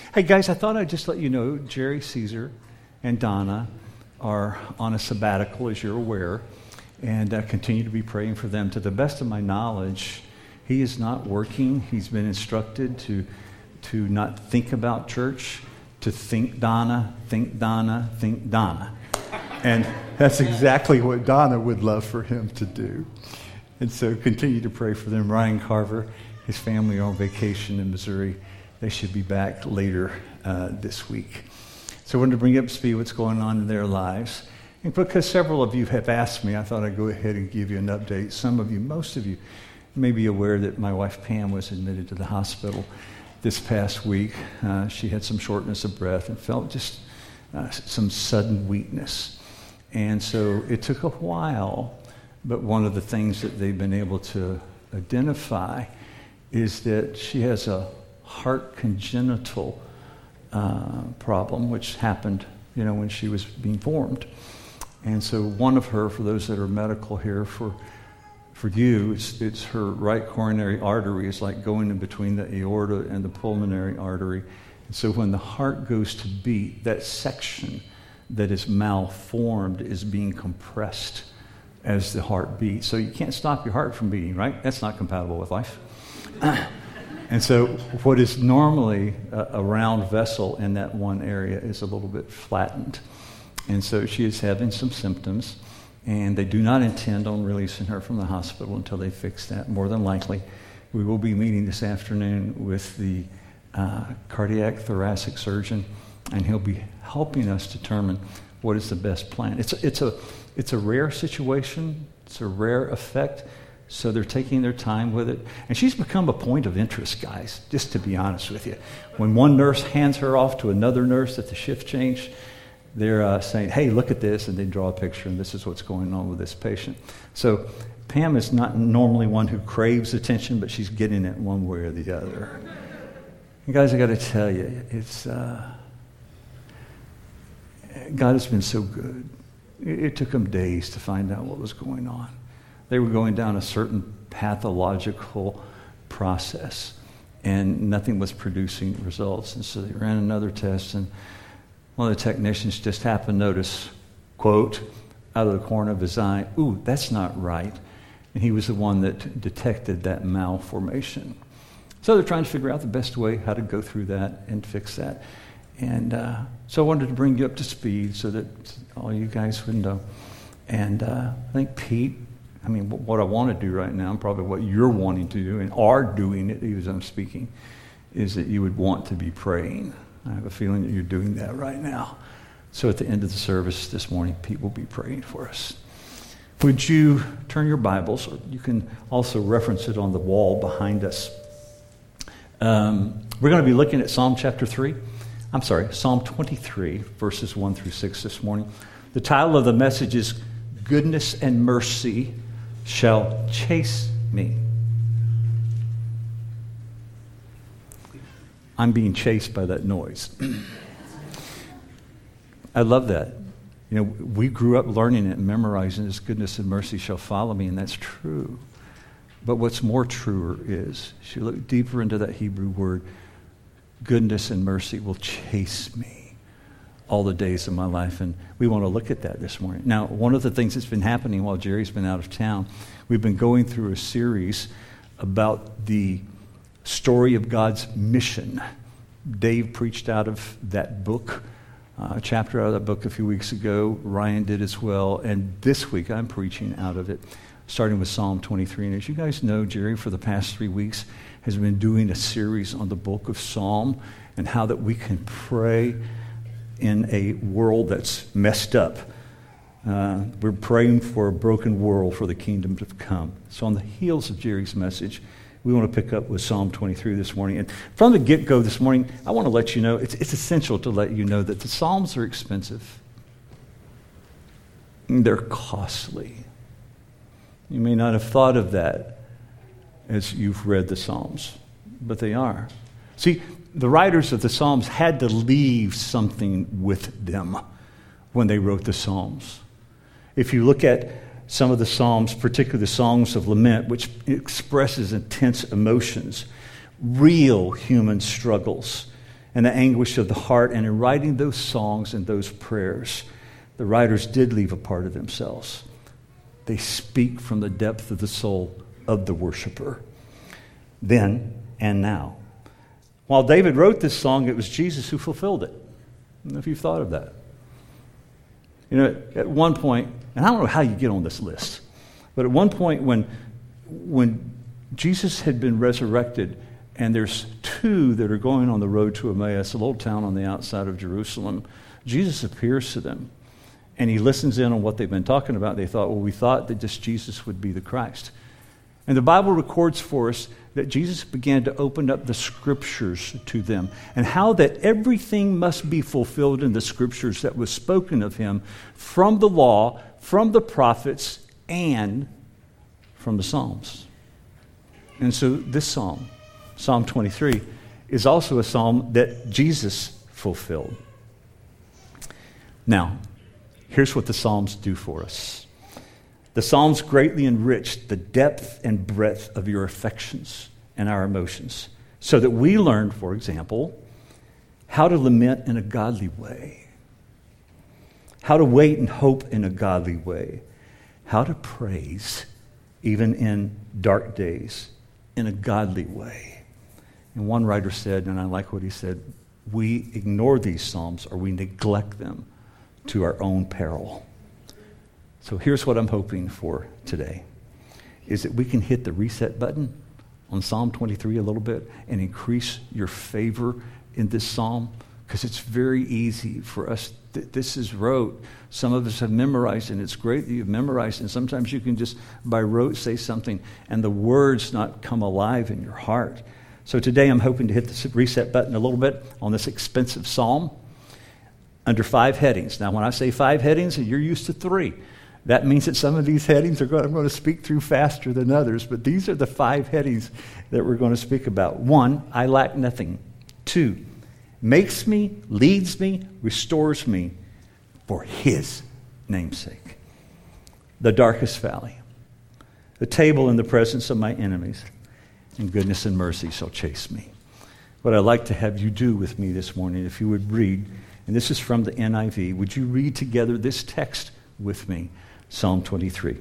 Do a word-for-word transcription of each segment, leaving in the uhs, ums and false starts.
Hey, guys, I thought I'd just let you know Jerry Caesar and Donna are on a sabbatical, as you're aware, and uh, continue to be praying for them. To the best of my knowledge, he is not working. He's been instructed to, to not think about church, to think Donna, think Donna, think Donna. And that's exactly what Donna would love for him to do. And so continue to pray for them. Ryan Carver, his family are on vacation in Missouri. They should be back later uh, this week. So I wanted to bring you up to speed what's going on in their lives. And because several of you have asked me, I thought I'd go ahead and give you an update. Some of you, most of you, may be aware that my wife Pam was admitted to the hospital this past week. Uh, she had some shortness of breath and felt just uh, some sudden weakness. And so it took a while, but one of the things that they've been able to identify is that she has a heart congenital uh, problem, which happened, you know, when she was being formed. And so one of her, for those that are medical here, for for you, it's, it's her right coronary artery is like going in between the aorta and the pulmonary artery. And so when the heart goes to beat, that section that is malformed is being compressed as the heart beats. So you can't stop your heart from beating, right? That's not compatible with life. And so what is normally a, a round vessel in that one area is a little bit flattened. And so she is having some symptoms, and they do not intend on releasing her from the hospital until they fix that. More than likely, we will be meeting this afternoon with the uh, cardiac thoracic surgeon, and he'll be helping us determine what is the best plan. It's a, it's a, it's a rare situation. It's a rare effect. So they're taking their time with it. And she's become a point of interest, guys, just to be honest with you. When one nurse hands her off to another nurse at the shift change, they're uh, saying, hey, look at this, and they draw a picture, and this is what's going on with this patient. So Pam is not normally one who craves attention, but she's getting it one way or the other. And guys, I got to tell you, it's uh, God has been so good. It, it took them days to find out what was going on. They were going down a certain pathological process, and nothing was producing results. And so they ran another test, and one of the technicians just happened to notice, quote, out of the corner of his eye, ooh, that's not right. And he was the one that detected that malformation. So they're trying to figure out the best way how to go through that and fix that. And uh, so I wanted to bring you up to speed so that all you guys would know. And uh, I think Pete, I mean, what I want to do right now, and probably what you're wanting to do and are doing it as I'm speaking, is that you would want to be praying. I have a feeling that you're doing that right now. So at the end of the service this morning, Pete will be praying for us. Would you turn your Bibles, or you can also reference it on the wall behind us. Um, we're going to be looking at Psalm chapter three. I'm sorry, Psalm twenty-three, verses one through six this morning. The title of the message is Goodness and Mercy Shall Chase Me. I'm being chased by that noise. I love that. You know, we grew up learning it and memorizing this, goodness and mercy shall follow me, and that's true. But what's more truer is, if you look deeper into that Hebrew word, goodness and mercy will chase me all the days of my life. And we want to look at that this morning. Now, one of the things that's been happening while Jerry's been out of town, we've been going through a series about the story of God's mission. Dave preached out of that book, uh, a chapter out of that book a few weeks ago. Ryan did as well. And this week I'm preaching out of it, starting with Psalm twenty-three. And as you guys know, Jerry, for the past three weeks, has been doing a series on the book of Psalm and how that we can pray in a world that's messed up. Uh, we're praying for a broken world for the kingdom to come. So on the heels of Jerry's message, we want to pick up with Psalm twenty-three this morning. And from the get-go this morning, I want to let you know, it's, it's essential to let you know that the Psalms are expensive. They're costly. You may not have thought of that as you've read the Psalms, but they are. See, the writers of the Psalms had to leave something with them when they wrote the Psalms. If you look at some of the Psalms, particularly the Songs of Lament, which expresses intense emotions, real human struggles, and the anguish of the heart. And in writing those songs and those prayers, the writers did leave a part of themselves. They speak from the depth of the soul of the worshiper, then and now. While David wrote this song, it was Jesus who fulfilled it. I don't know if you've thought of that. You know, at one point, and I don't know how you get on this list, but at one point when, when Jesus had been resurrected, and there's two that are going on the road to Emmaus, a little town on the outside of Jerusalem, Jesus appears to them, and he listens in on what they've been talking about. They thought, well, we thought that just Jesus would be the Christ. And the Bible records for us that Jesus began to open up the Scriptures to them, and how that everything must be fulfilled in the Scriptures that was spoken of him from the law, from the prophets, and from the Psalms. And so this psalm, Psalm twenty-three, is also a psalm that Jesus fulfilled. Now, here's what the Psalms do for us. The Psalms greatly enrich the depth and breadth of your affections and our emotions, so that we learn, for example, how to lament in a godly way, how to wait and hope in a godly way, how to praise even in dark days in a godly way. And one writer said, and I like what he said, we ignore these Psalms or we neglect them to our own peril. So here's what I'm hoping for today, is that we can hit the reset button on Psalm twenty-three a little bit and increase your favor in this psalm, because it's very easy for us. Th- this is rote. Some of us have memorized, and it's great that you've memorized, and sometimes you can just by rote say something and the words not come alive in your heart. So today I'm hoping to hit the reset button a little bit on this expensive psalm under five headings. Now when I say five headings, and you're used to three, that means that some of these headings are going, I'm going to speak through faster than others, but these are the five headings that we're going to speak about. One, I lack nothing. Two, makes me, leads me, restores me for his namesake. The darkest valley, the table in the presence of my enemies, and goodness and mercy shall chase me. What I'd like to have you do with me this morning, if you would read, and this is from the N I V, would you read together this text with me? Psalm twenty-three.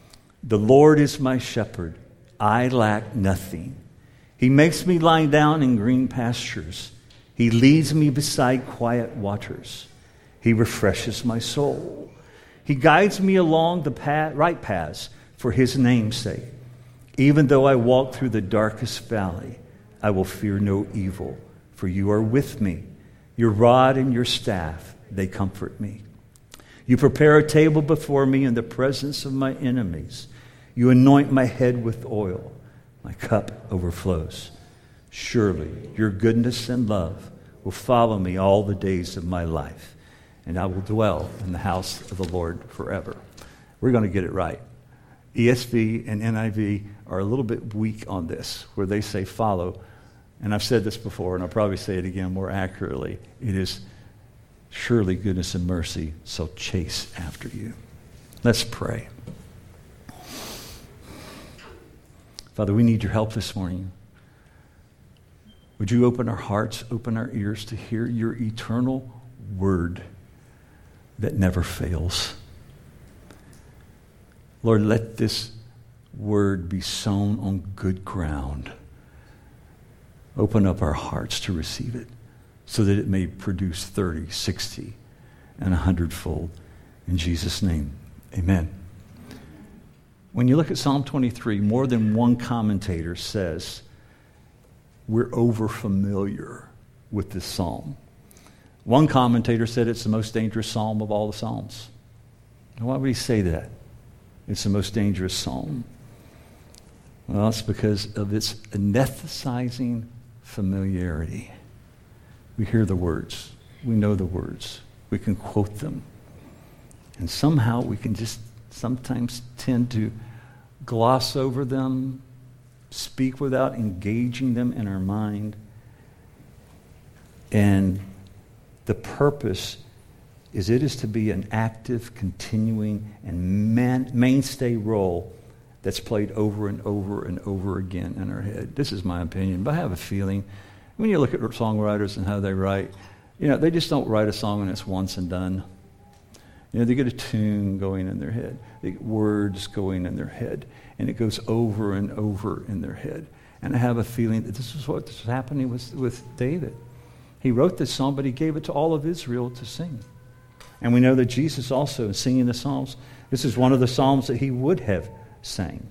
The Lord is my shepherd, I lack nothing. He makes me lie down in green pastures. He leads me beside quiet waters. He refreshes my soul. He guides me along the path, right paths for his name's sake. Even though I walk through the darkest valley, I will fear no evil, for you are with me. Your rod and your staff, they comfort me. You prepare a table before me in the presence of my enemies. You anoint my head with oil. My cup overflows. Surely your goodness and love will follow me all the days of my life, and I will dwell in the house of the Lord forever. We're going to get it right. E S V and N I V are a little bit weak on this, where they say follow. And I've said this before, and I'll probably say it again more accurately. It is surely goodness and mercy shall chase after you. Let's pray. Father, we need your help this morning. Would you open our hearts, open our ears to hear your eternal word that never fails. Lord, let this word be sown on good ground. Open up our hearts to receive it, so that it may produce thirty, sixty, and a hundredfold. In Jesus' name, amen. When you look at Psalm twenty-three, more than one commentator says we're over-familiar with this psalm. One commentator said it's the most dangerous psalm of all the psalms. Now, why would he say that? It's the most dangerous psalm. Well, it's because of its anesthetizing familiarity. We hear the words. We know the words. We can quote them. And somehow we can just sometimes tend to gloss over them, speak without engaging them in our mind. And the purpose is it is to be an active, continuing, and man, mainstay role that's played over and over and over again in our head. This is my opinion, but I have a feeling When you look at songwriters and how they write, you know, they just don't write a song and it's once and done. You know, they get a tune going in their head. They get words going in their head. And it goes over and over in their head. And I have a feeling that this is what was happening with, with David. He wrote this song, but he gave it to all of Israel to sing. And we know that Jesus also, singing the Psalms, this is one of the Psalms that he would have sang.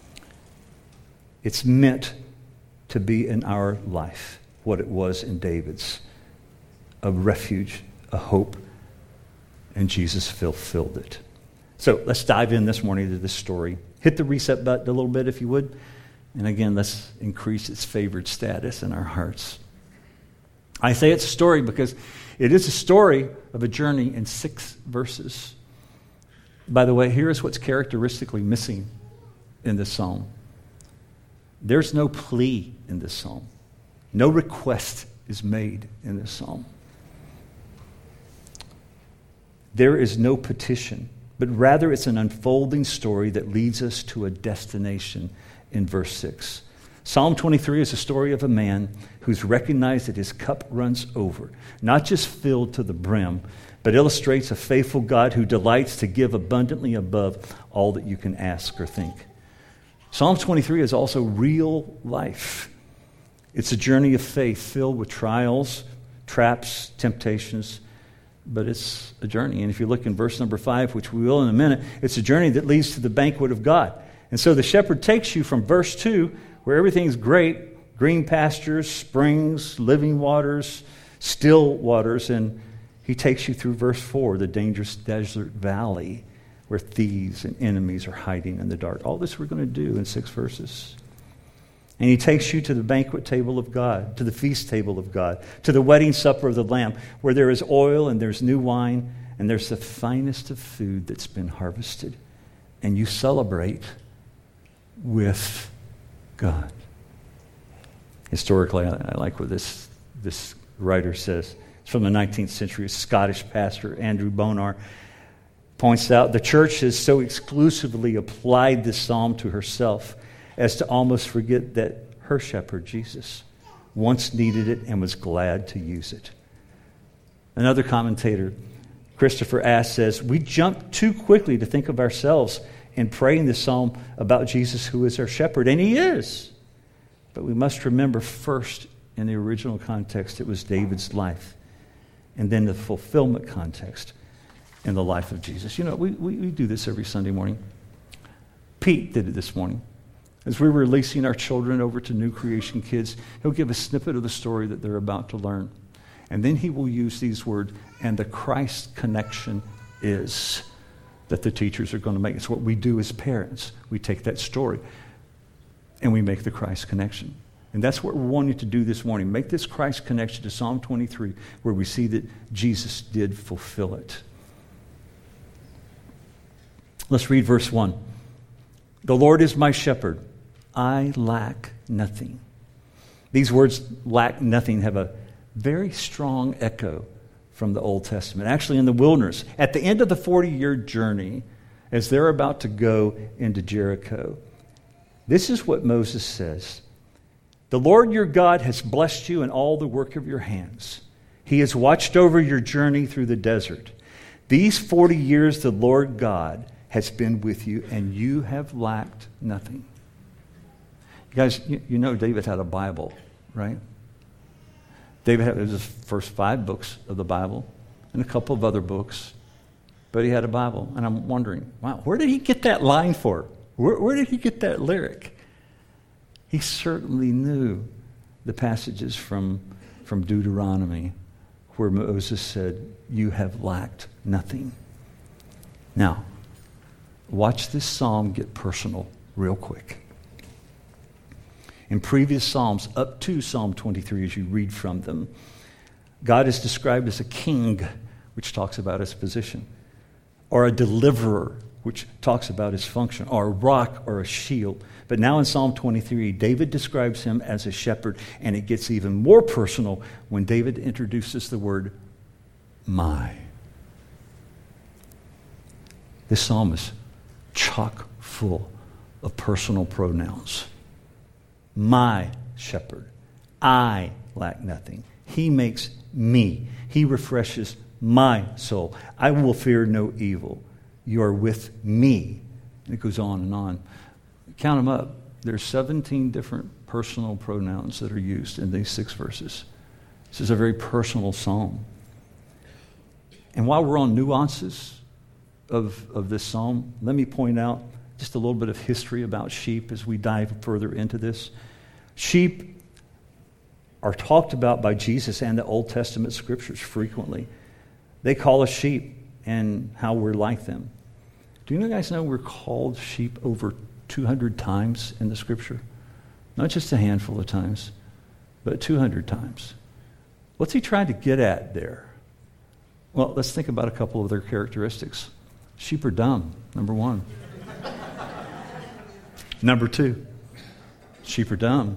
It's meant to be in our life what it was in David's, a refuge, a hope, and Jesus fulfilled it. So let's dive in this morning to this story. Hit the reset button a little bit if you would. And again, let's increase its favored status in our hearts. I say it's a story because it is a story of a journey in six verses. By the way, here's what's characteristically missing in this psalm. There's no plea in this psalm. No request is made in this psalm. There is no petition, but rather it's an unfolding story that leads us to a destination in verse six. Psalm twenty-three is a story of a man who's recognized that his cup runs over, not just filled to the brim, but illustrates a faithful God who delights to give abundantly above all that you can ask or think. Psalm twenty-three is also real life. It's a journey of faith filled with trials, traps, temptations, but it's a journey. And if you look in verse number five, which we will in a minute, it's a journey that leads to the banquet of God. And so the shepherd takes you from verse two, where everything's great, green pastures, springs, living waters, still waters, and he takes you through verse four, the dangerous desert valley, where thieves and enemies are hiding in the dark. All this we're going to do in six verses. And he takes you to the banquet table of God, to the feast table of God, to the wedding supper of the Lamb, where there is oil and there's new wine, and there's the finest of food that's been harvested. And you celebrate with God. Historically, I, I like what this, this writer says. It's from the nineteenth century. A Scottish pastor, Andrew Bonar, points out the church has so exclusively applied this psalm to herself as to almost forget that her shepherd, Jesus, once needed it and was glad to use it. Another commentator, Christopher Ash, says, we jump too quickly to think of ourselves in praying this psalm about Jesus, who is our shepherd, and he is. But we must remember first, in the original context, it was David's life, and then the fulfillment context in the life of Jesus. You know, we, we, we do this every Sunday morning. Pete did it this morning. As we were releasing our children over to New Creation Kids, he'll give a snippet of the story that they're about to learn. And then he will use these words, and the Christ connection is, that the teachers are going to make. It's what we do as parents. We take that story and we make the Christ connection. And that's what we're wanting to do this morning. Make this Christ connection to Psalm twenty-three, where we see that Jesus did fulfill it. Let's read verse one. The Lord is my shepherd. I lack nothing. These words, lack nothing, have a very strong echo from the Old Testament. Actually, in the wilderness, at the end of the forty-year journey, as they're about to go into Jericho, this is what Moses says. The Lord your God has blessed you in all the work of your hands. He has watched over your journey through the desert. These forty years the Lord God has been with you, and you have lacked nothing. You guys, you, you know David had a Bible, right? David had his first five books of the Bible and a couple of other books, but he had a Bible. And I'm wondering, wow, where did he get that line for? Where, where did he get that lyric? He certainly knew the passages from, from Deuteronomy where Moses said, you have lacked nothing. Now, watch this psalm get personal real quick. In previous psalms, up to Psalm twenty-three, as you read from them, God is described as a king, which talks about his position, or a deliverer, which talks about his function, or a rock or a shield. But now in Psalm twenty-three, David describes him as a shepherd, and it gets even more personal when David introduces the word my. This psalm is chock full of personal pronouns. My shepherd. I lack nothing. He makes me. He refreshes my soul. I will fear no evil. You are with me. And it goes on and on. Count them up. There's seventeen different personal pronouns that are used in these six verses. This is a very personal psalm. And while we're on nuances of, of this psalm, let me point out just a little bit of history about sheep as we dive further into this. Sheep are talked about by Jesus and the Old Testament scriptures frequently. They call us sheep and how we're like them. Do you guys know we're called sheep over two hundred times in the scripture? Not just a handful of times, but two hundred times. What's he trying to get at there? Well, let's think about a couple of their characteristics. Sheep are dumb, number one. Number two, sheep are dumb.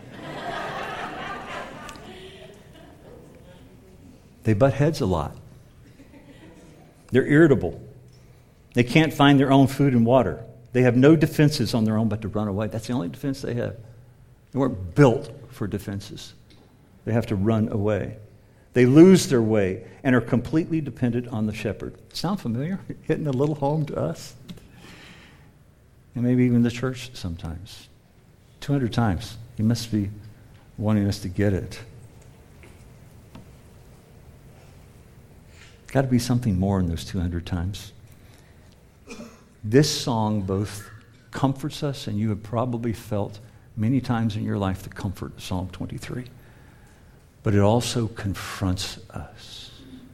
They butt heads a lot. They're irritable. They can't find their own food and water. They have no defenses on their own but to run away. That's the only defense they have. They weren't built for defenses. They have to run away. They lose their way and are completely dependent on the shepherd. Sound familiar? Hitting a little home to us? And maybe even the church sometimes. two hundred times. He must be wanting us to get it. Got to be something more in those two hundred times. This song both comforts us, and you have probably felt many times in your life the comfort of Psalm twenty-three. But it also confronts us.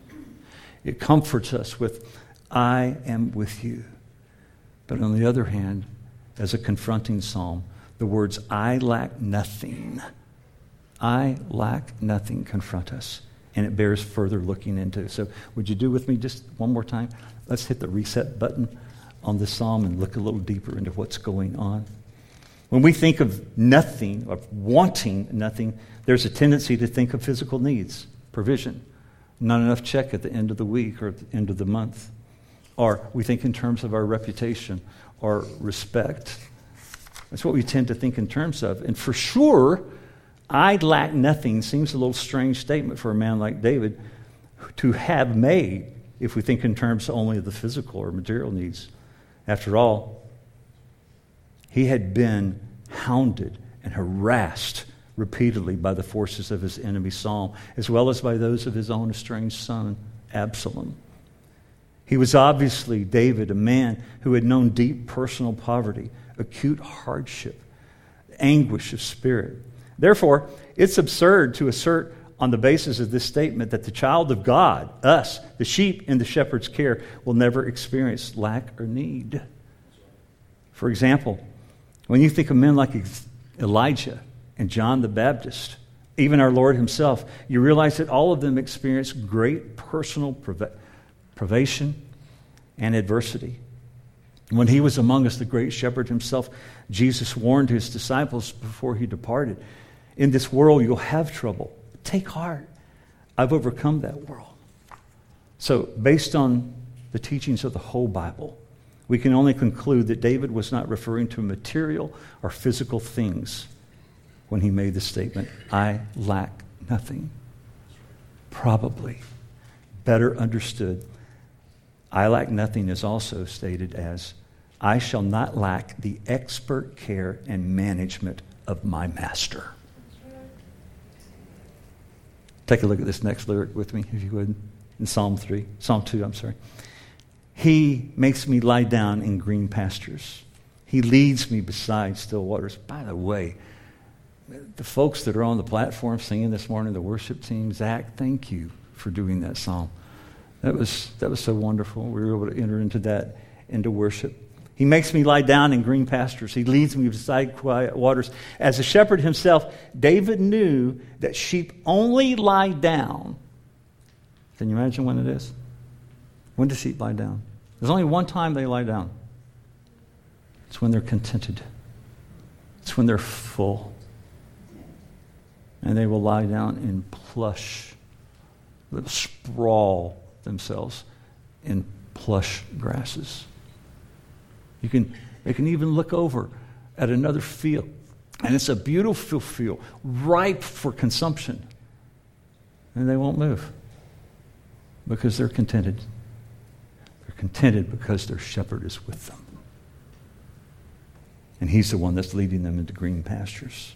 It comforts us with, I am with you. But on the other hand, as a confronting psalm, the words, I lack nothing, I lack nothing confront us. And it bears further looking into. So would you do with me just one more time? Let's hit the reset button on this psalm and look a little deeper into what's going on. When we think of nothing, of wanting nothing, there's a tendency to think of physical needs, provision, not enough check at the end of the week or at the end of the month. Or we think in terms of our reputation or respect. That's what we tend to think in terms of. And for sure, I lack nothing seems a little strange statement for a man like David to have made if we think in terms only of the physical or material needs. After all, he had been hounded and harassed repeatedly by the forces of his enemy Saul, as well as by those of his own estranged son, Absalom. He was obviously, David, a man who had known deep personal poverty, acute hardship, anguish of spirit. Therefore, it's absurd to assert on the basis of this statement that the child of God, us, the sheep in the shepherd's care, will never experience lack or need. For example, when you think of men like Elijah and John the Baptist, even our Lord himself, you realize that all of them experienced great personal priva- privation and adversity. When he was among us, the great shepherd himself, Jesus warned his disciples before he departed, in this world you'll have trouble. Take heart. I've overcome that world. So, based on the teachings of the whole Bible, we can only conclude that David was not referring to material or physical things when he made the statement, I lack nothing. Probably better understood, I lack nothing is also stated as, I shall not lack the expert care and management of my master. Take a look at this next lyric with me, if you would, in Psalm three, Psalm two, I'm sorry. He makes me lie down in green pastures. He leads me beside still waters. By the way, the folks that are on the platform singing this morning, the worship team, Zach, thank you for doing that psalm. That was that was so wonderful. We were able to enter into that, into worship. He makes me lie down in green pastures. He leads me beside quiet waters. As a shepherd himself, David knew that sheep only lie down. Can you imagine when it is? When do sheep lie down? There's only one time they lie down. It's when they're contented. It's when they're full. And they will lie down in plush. They'll sprawl themselves in plush grasses. You can, they can even look over at another field, and it's a beautiful field, ripe for consumption. and they won't move because they're contented. They're contented because their shepherd is with them. And he's the one that's leading them into green pastures.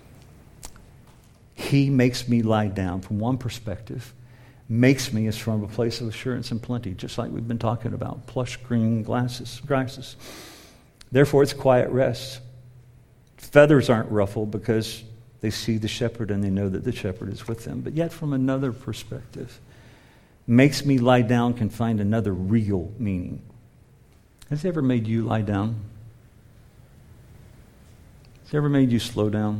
He makes me lie down, from one perspective, makes me as from a place of assurance and plenty, just like we've been talking about, plush green glasses, grasses. Therefore, it's quiet rest. Feathers aren't ruffled because they see the shepherd and they know that the shepherd is with them. But yet, from another perspective, makes me lie down can find another real meaning. Has it ever made you lie down? Has it ever made you slow down?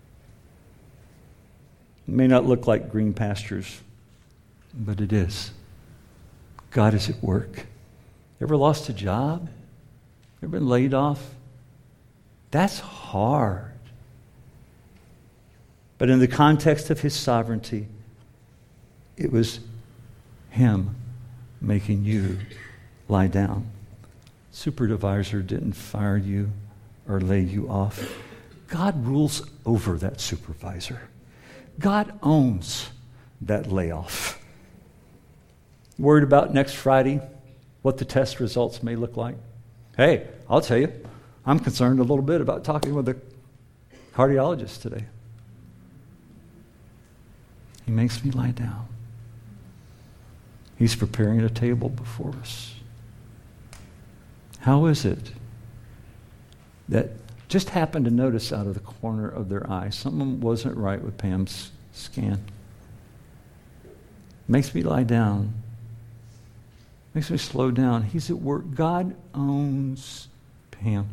It may not look like green pastures, but it is. God is at work. Ever lost a job? Ever been laid off? That's hard. But in the context of his sovereignty, it was him making you lie down. Supervisor didn't fire you or lay you off. God rules over that supervisor. God owns that layoff. Worried about next Friday, what the test results may look like? Hey, I'll tell you, I'm concerned a little bit about talking with the cardiologist today. He makes me lie down. He's preparing a table before us. How is it that just happened to notice out of the corner of their eye something wasn't right with Pam's scan? Makes me lie down. Makes me slow down. He's at work. God owns Pam.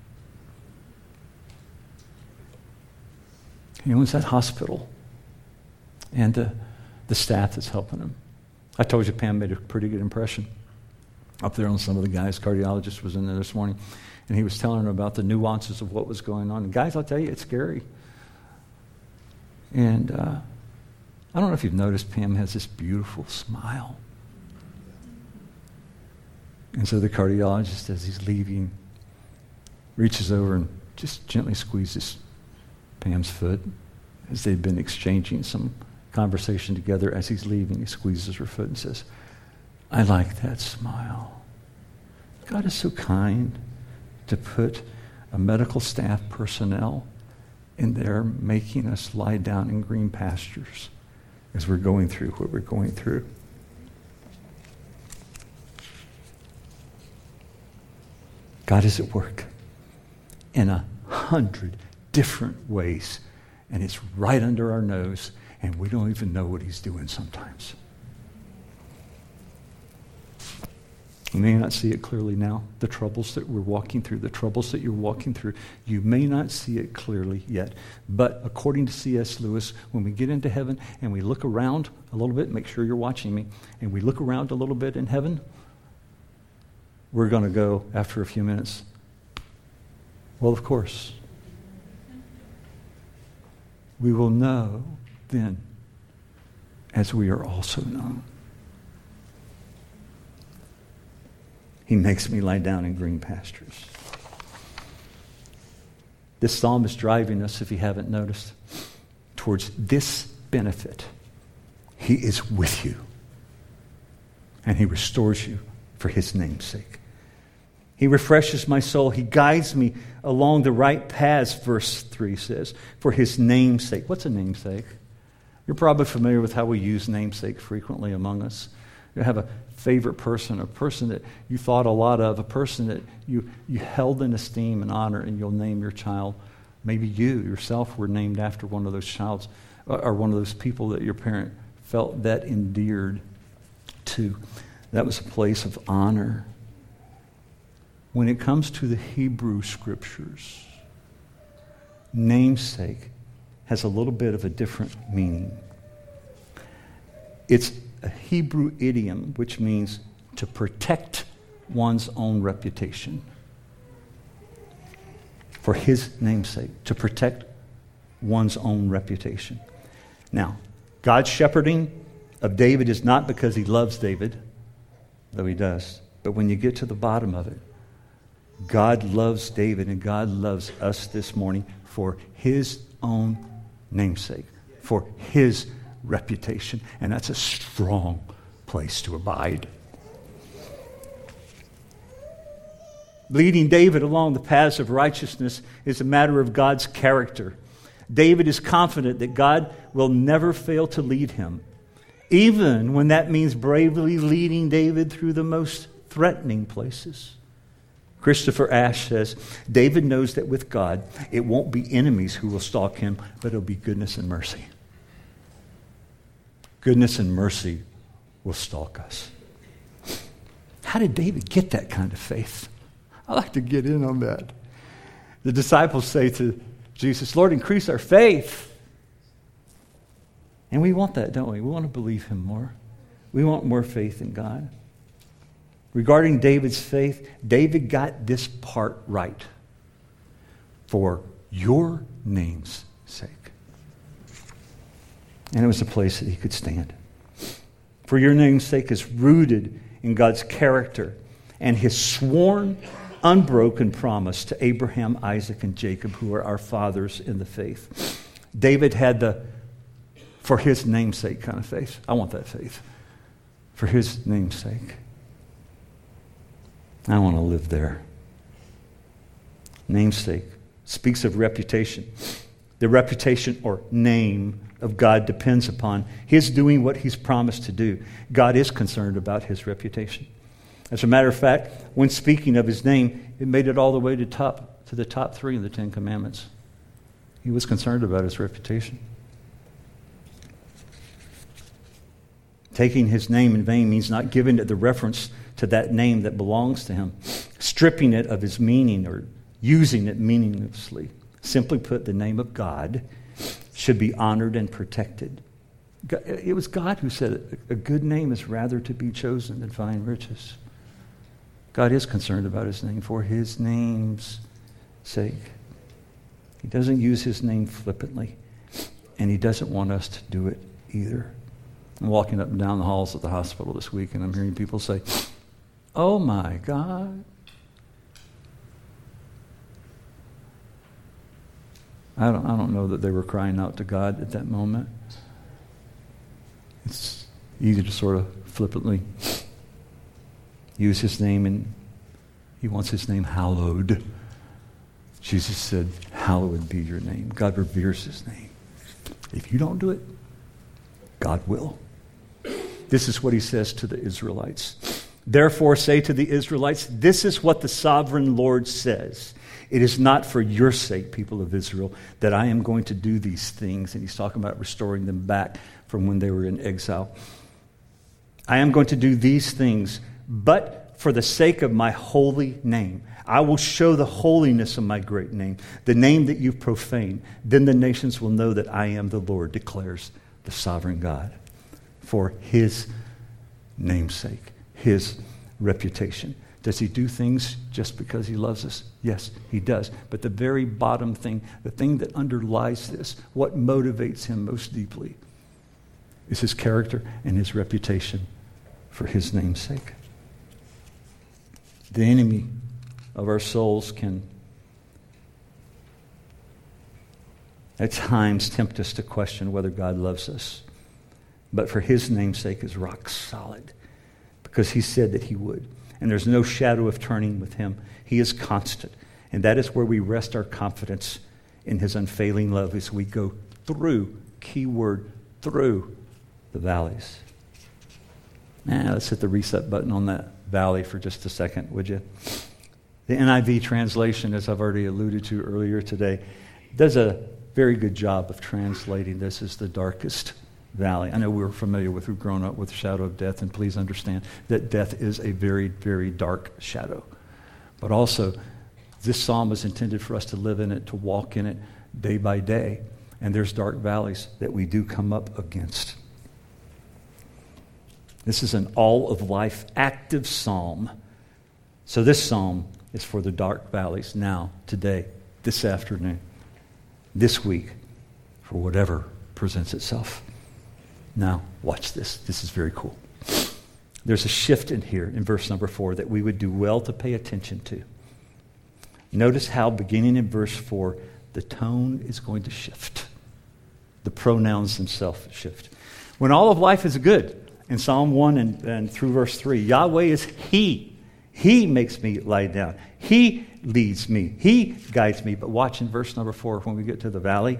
He owns that hospital and the, the staff that's helping him. I told you Pam made a pretty good impression up there on some of the guys. Cardiologist was in there this morning, and he was telling her about the nuances of what was going on. And guys, I'll tell you, it's scary. And uh, I don't know if you've noticed, Pam has this beautiful smile. And so the cardiologist, as he's leaving, reaches over and just gently squeezes Pam's foot as they've been exchanging some conversation together. As he's leaving, he squeezes her foot and says, I like that smile. God is so kind to put a medical staff personnel in there making us lie down in green pastures as we're going through what we're going through. God is at work in a hundred different ways, and it's right under our nose, and we don't even know what he's doing sometimes. You may not see it clearly now. The troubles that we're walking through, the troubles that you're walking through, you may not see it clearly yet. But according to C S Lewis, when we get into heaven and we look around a little bit, make sure you're watching me, and we look around a little bit in heaven, we're going to go after a few minutes. Well, of course. We will know then as we are also known. He makes me lie down in green pastures. This psalm is driving us, if you haven't noticed, towards this benefit. He is with you. And he restores you for his name's sake. He refreshes my soul. He guides me along the right paths, verse three says, for his name's sake. What's a namesake? You're probably familiar with how we use namesake frequently among us. You have a favorite person, a person that you thought a lot of, a person that you, you held in esteem and honor, and you'll name your child. Maybe you yourself were named after one of those childs, or one of those people that your parent felt that endeared to. That was a place of honor. When it comes to the Hebrew Scriptures, namesake has a little bit of a different meaning. It's a Hebrew idiom which means to protect one's own reputation. For his namesake, to protect one's own reputation. Now, God's shepherding of David is not because he loves David, though he does. But when you get to the bottom of it, God loves David and God loves us this morning for his own namesake, for his reputation. And that's a strong place to abide. Leading David along the paths of righteousness is a matter of God's character. David is confident that God will never fail to lead him, even when that means bravely leading David through the most threatening places. Christopher Ash says, David knows that with God, it won't be enemies who will stalk him, but it'll be goodness and mercy. Goodness and mercy will stalk us. How did David get that kind of faith? I like to get in on that. The disciples say to Jesus, Lord, increase our faith. And we want that, don't we? We want to believe him more. We want more faith in God. Regarding David's faith, David got this part right. For your name's sake. And it was a place that he could stand. For your name's sake is rooted in God's character and his sworn, unbroken promise to Abraham, Isaac, and Jacob, who are our fathers in the faith. David had the for his name's sake kind of faith. I want that faith. For his name's sake. I want to live there. Namesake speaks of reputation. The reputation or name of God depends upon his doing what he's promised to do. God is concerned about his reputation. As a matter of fact, when speaking of his name, it made it all the way to top to the top three in the Ten Commandments. He was concerned about his reputation. Taking his name in vain means not giving it the reference to that name that belongs to him, stripping it of its meaning or using it meaninglessly. Simply put, the name of God should be honored and protected. It was God who said a good name is rather to be chosen than fine riches. God is concerned about his name for his name's sake. He doesn't use his name flippantly, and he doesn't want us to do it either. I'm walking up and down the halls of the hospital this week, and I'm hearing people say, oh my God. I don't, I don't know that they were crying out to God at that moment. It's easy to sort of flippantly use his name, and he wants his name hallowed. Jesus said, hallowed be your name. God reveres his name. If you don't do it, God will. This is what he says to the Israelites. Therefore say to the Israelites, this is what the sovereign Lord says. It is not for your sake, people of Israel, that I am going to do these things. And he's talking about restoring them back from when they were in exile. I am going to do these things, but for the sake of my holy name. I will show the holiness of my great name, the name that you've profaned. Then the nations will know that I am the Lord, declares the sovereign God. For his namesake, his reputation. Does he do things just because he loves us? Yes, he does. But the very bottom thing, the thing that underlies this, what motivates him most deeply, is his character and his reputation for his namesake. The enemy of our souls can at times tempt us to question whether God loves us. But for his namesake is rock solid, because he said that he would. And there's no shadow of turning with him. He is constant. And that is where we rest our confidence in his unfailing love as we go through, keyword, through the valleys. Now, let's hit the reset button on that valley for just a second, would you? The N I V translation, as I've already alluded to earlier today, does a very good job of translating this as the darkest valley. I know we're familiar with, we've grown up with the shadow of death, and please understand that death is a very, very dark shadow. But also, this psalm is intended for us to live in it, to walk in it day by day. And there's dark valleys that we do come up against. This is an all-of-life active psalm. So this psalm is for the dark valleys now, today, this afternoon, this week, for whatever presents itself. Now, watch this. This is very cool. There's a shift in here in verse number four that we would do well to pay attention to. Notice how, beginning in verse four, the tone is going to shift. The pronouns themselves shift. When all of life is good, in Psalm one and, and through verse three, Yahweh is He. He makes me lie down. He leads me. He guides me. But watch in verse number four, when we get to the valley,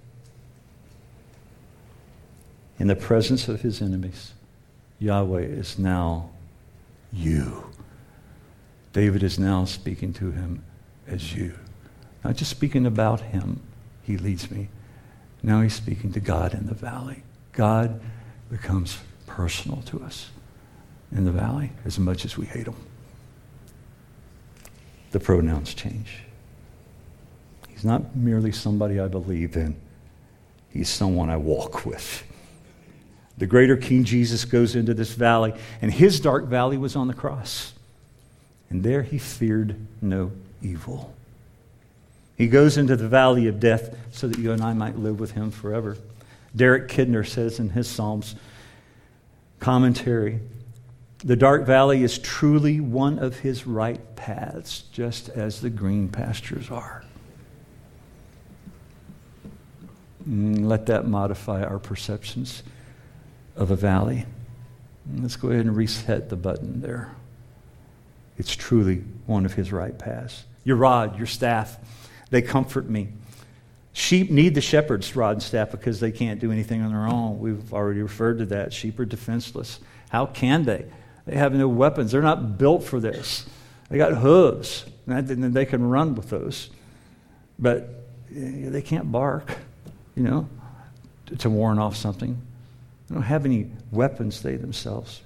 in the presence of his enemies, Yahweh is now you. David is now speaking to him as you. Not just speaking about him, he leads me. Now he's speaking to God in the valley. God becomes personal to us in the valley as much as we hate him. The pronouns change. He's not merely somebody I believe in. He's someone I walk with. The greater King Jesus goes into this valley, and his dark valley was on the cross. And there he feared no evil. He goes into the valley of death so that you and I might live with him forever. Derek Kidner says in his Psalms commentary, the dark valley is truly one of his right paths, just as the green pastures are. Mm, let that modify our perceptions of a valley. Let's go ahead and reset the button there. It's truly one of his right paths. Your rod, your staff, they comfort me. Sheep need the shepherd's rod and staff because they can't do anything on their own. We've already referred to that. Sheep are defenseless. How can they? They have no weapons. They're not built for this. They got hooves, and they can run with those. But they can't bark, you know, to warn off something. They don't have any weapons, they themselves.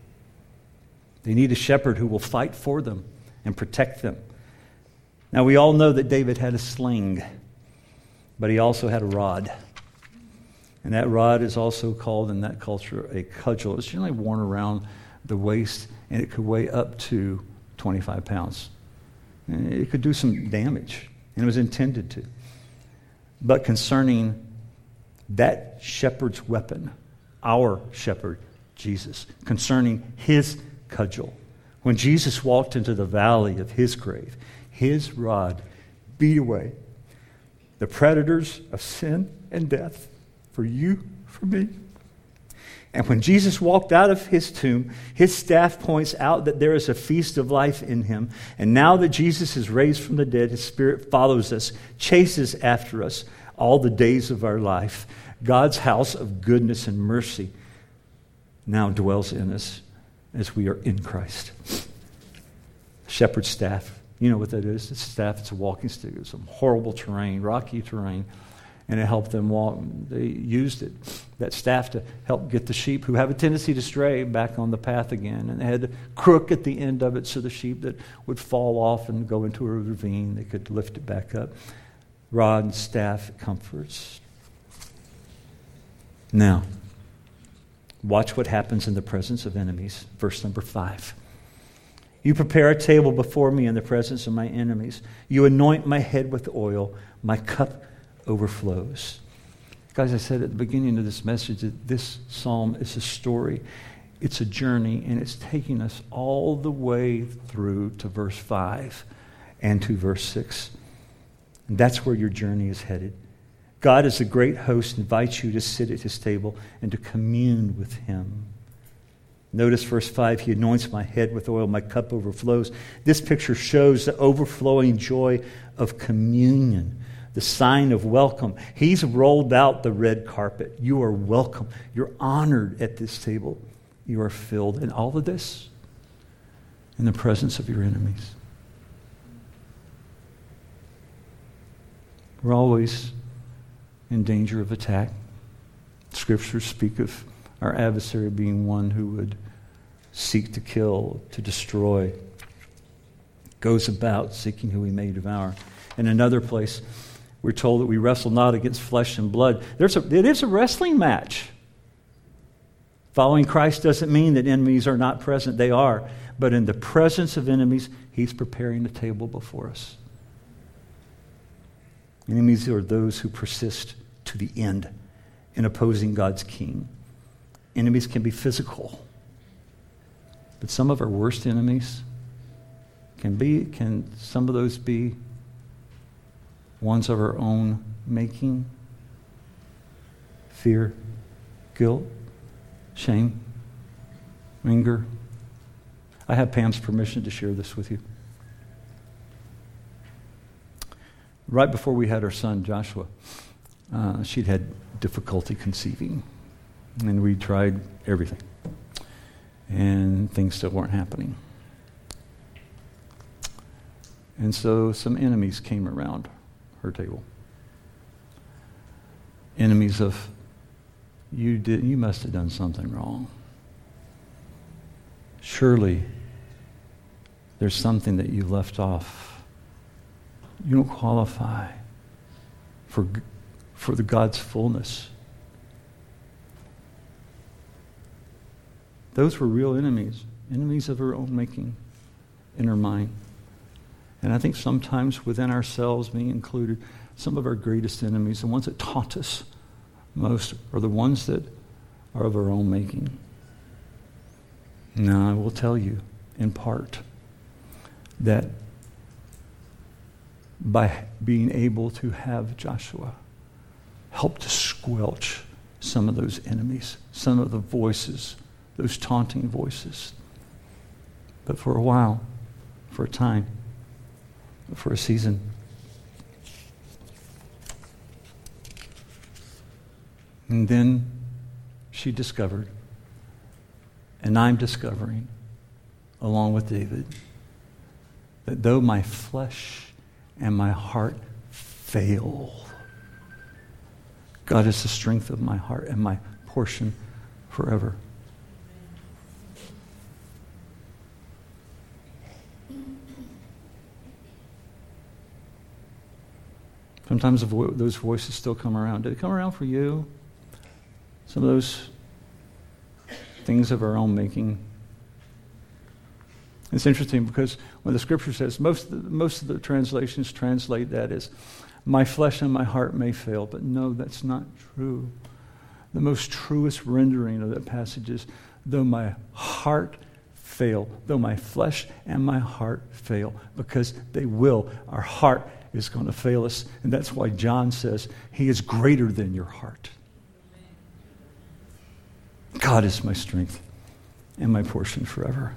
They need a shepherd who will fight for them and protect them. Now, we all know that David had a sling, but he also had a rod. And that rod is also called in that culture a cudgel. It's generally worn around the waist, and it could weigh up to twenty-five pounds. And it could do some damage, and it was intended to. But concerning that shepherd's weapon, our shepherd, Jesus, concerning his cudgel, when Jesus walked into the valley of his grave, his rod beat away the predators of sin and death for you, for me. And when Jesus walked out of his tomb, his staff points out that there is a feast of life in him. And now that Jesus is raised from the dead, his Spirit follows us, chases after us all the days of our life. God's house of goodness and mercy now dwells in us as we are in Christ. Shepherd's staff. You know what that is? It's a staff. It's a walking stick. It's some horrible terrain, rocky terrain. And it helped them walk. They used it, that staff, to help get the sheep who have a tendency to stray back on the path again. And they had a crook at the end of it so the sheep that would fall off and go into a ravine, they could lift it back up. Rod and staff comforts. Now, watch what happens in the presence of enemies. Verse number five. You prepare a table before me in the presence of my enemies. You anoint my head with oil. My cup overflows. Guys, I said at the beginning of this message that this psalm is a story. It's a journey, and it's taking us all the way through to verse five and to verse six. And that's where your journey is headed. God, as a great host, invites you to sit at his table and to commune with him. Notice verse five, he anoints my head with oil, my cup overflows. This picture shows the overflowing joy of communion, the sign of welcome. He's rolled out the red carpet. You are welcome. You're honored at this table. You are filled. And all of this in the presence of your enemies. We're always in danger of attack. Scriptures speak of our adversary being one who would seek to kill, to destroy, goes about seeking who he may devour. In another place, we're told that we wrestle not against flesh and blood. There's a, it is a wrestling match. Following Christ doesn't mean that enemies are not present. They are. But in the presence of enemies, he's preparing the table before us. Enemies are those who persist to the end in opposing God's king. Enemies can be physical. But some of our worst enemies can be, can some of those be ones of our own making? Fear, guilt, shame, anger. I have Pam's permission to share this with you. Right before we had our son, Joshua, uh, she'd had difficulty conceiving. And we tried everything. And things still weren't happening. And so some enemies came around her table. Enemies of, you did, you must have done something wrong. Surely there's something that you left off. You don't qualify for, for the God's fullness. Those were real enemies, enemies of her own making in her mind. And I think sometimes within ourselves, me included, some of our greatest enemies, the ones that taunt us most, are the ones that are of our own making. Now, I will tell you, in part, that by being able to have Joshua help to squelch some of those enemies, some of the voices, those taunting voices. But for a while, for a time, for a season. And then she discovered, and I'm discovering, along with David, that though my flesh and my heart fail, God is the strength of my heart and my portion forever. Sometimes the vo- those voices still come around. Did it come around for you? Some of those things of our own making. It's interesting because when the scripture says, most of the, most of the translations translate that as, my flesh and my heart may fail. But no, that's not true. The most truest rendering of that passage is, though my heart fail, though my flesh and my heart fail, because they will. Our heart is going to fail us. And that's why John says, he is greater than your heart. God is my strength and my portion forever.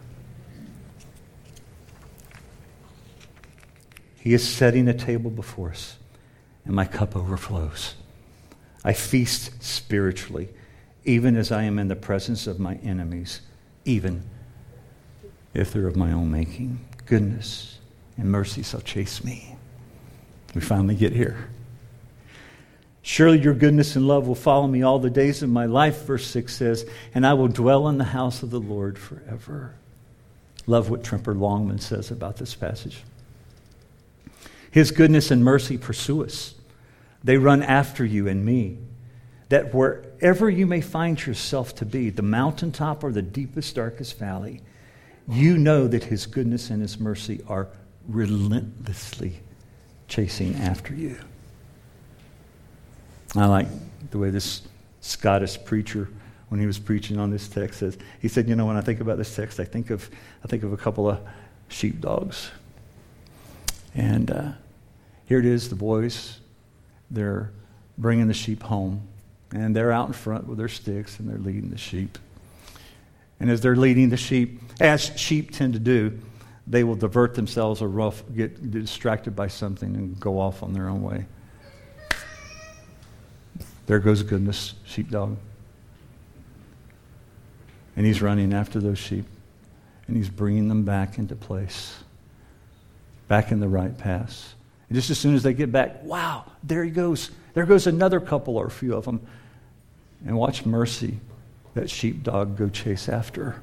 He is setting a table before us, and my cup overflows. I feast spiritually, even as I am in the presence of my enemies, even if they're of my own making. Goodness and mercy shall chase me. We finally get here. Surely your goodness and love will follow me all the days of my life, verse six says, and I will dwell in the house of the Lord forever. Love what Tremper Longman says about this passage. His goodness and mercy pursue us. They run after you and me, that wherever you may find yourself to be, the mountaintop or the deepest, darkest valley, you know that his goodness and his mercy are relentlessly chasing after you. I like the way this Scottish preacher, when he was preaching on this text, says, he said, you know, when I think about this text, I think of I think of a couple of sheepdogs. And uh, here it is, the boys, they're bringing the sheep home. And they're out in front with their sticks, and they're leading the sheep. And as they're leading the sheep, as sheep tend to do, they will divert themselves or rough, get distracted by something and go off on their own way. There goes goodness, sheepdog. And he's running after those sheep. And he's bringing them back into place. Back in the right paths. And just as soon as they get back, wow, there he goes. There goes another couple or a few of them. And watch mercy, that sheepdog, go chase after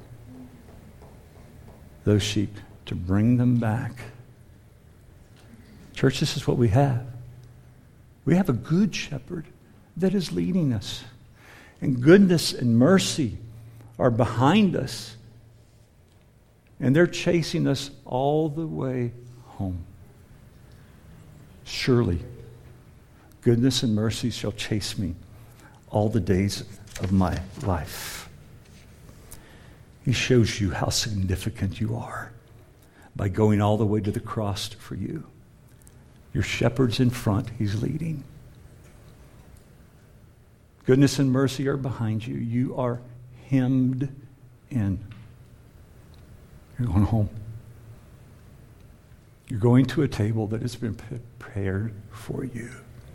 those sheep to bring them back. Church, this is what we have. We have a good shepherd that is leading us. And goodness and mercy are behind us. And they're chasing us all the way home. Surely, goodness and mercy shall chase me all the days of my life. He shows you how significant you are by going all the way to the cross for you. Your shepherd's in front, he's leading. Goodness and mercy are behind you. You are hemmed in. You're going home. You're going to a table that has been prepared for you.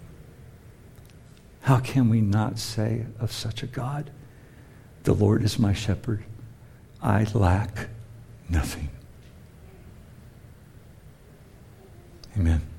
How can we not say of such a God, the Lord is my shepherd, I lack nothing. Amen.